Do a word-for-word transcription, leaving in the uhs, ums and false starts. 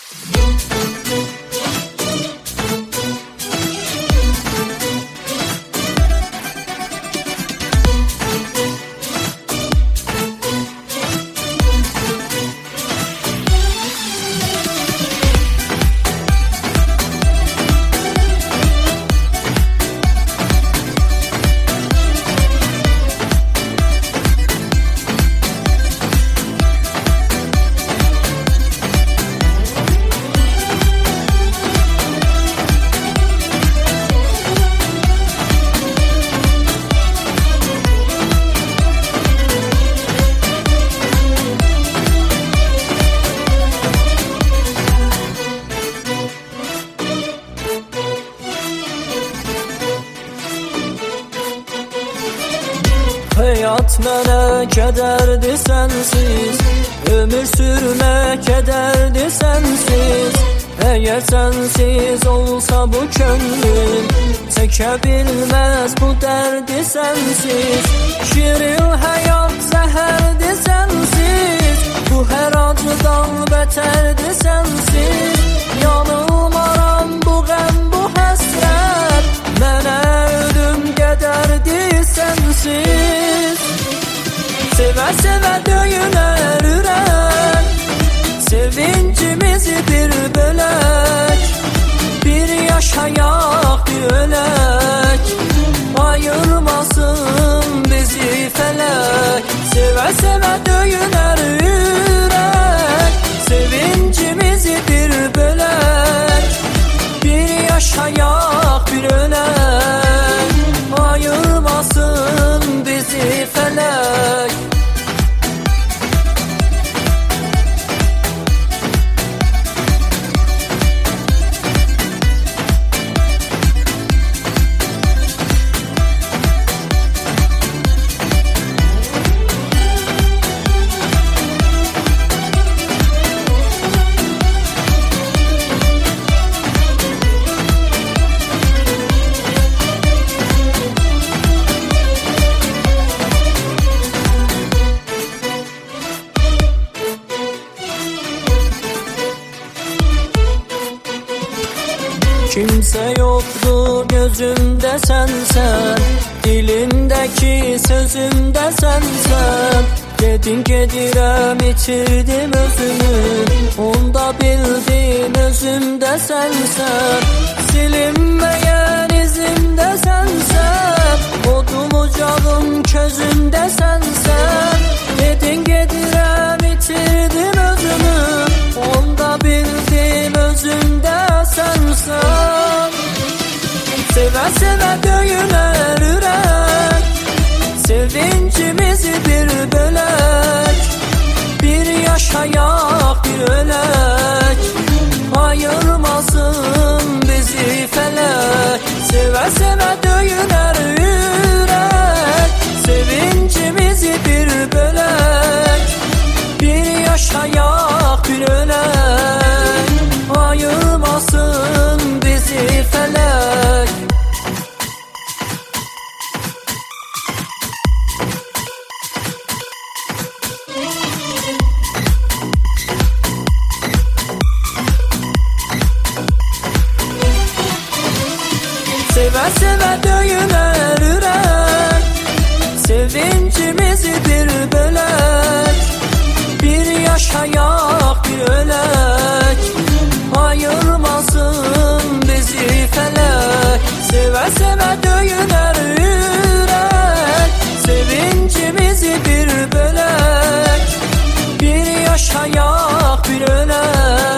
Hayat mənə kədərdir sənsiz, ömür sürmək kədərdir sənsiz. Əgər sənsiz olsa bu könlüm, çəkə bilməz bu dərdi sənsiz. Şirin həyat zəhərdir sənsiz, bu hər acıdan bətərdir sənsiz. Yanılmaram bu qəm, bu həsrət, mənə ölüm qədərdir sənsiz. Sevə-sevə döyünər ürək, sevincimizi bir bölək. Bir yaşayaq, bir ölək, ayırmasın bizi fələk. Sevə-sevə döyünər ürək, sevincimizi bir bölək. Bir yaşayaq, bir ölək, ayırmasın bizi fələk. Kimsə yoxdur gözümdə sənsən, dilimdəki sözümdə sənsən. Dedin gedirəm, itirdim özümü, onda bildim özümdə sənsən. Silinməyən izimdə sənsən, odum ocağım közümdə sənsən. Dedin gedirəm, itirdim özümü, onda bildim özümdə sənsən. Sevə-sevə döyünər ürək, sevincimizi bir bölək. Bir yaşayaq, bir ölək, ayırmasın bizi fələk. Sevə-sevə döyünər ürək, sevincimizi bir bölək. Bir yaşayaq, bir ölək, ayırmasın bizi fələk. Sevə-sevə döyünər ürək, sevincimizi bir bölək. Bir yaşayaq, bir ölək, ayırmasın bizi fələk. Sevə-sevə döyünər ürək, sevincimizi bir bölək. Bir yaşayaq, bir ölək,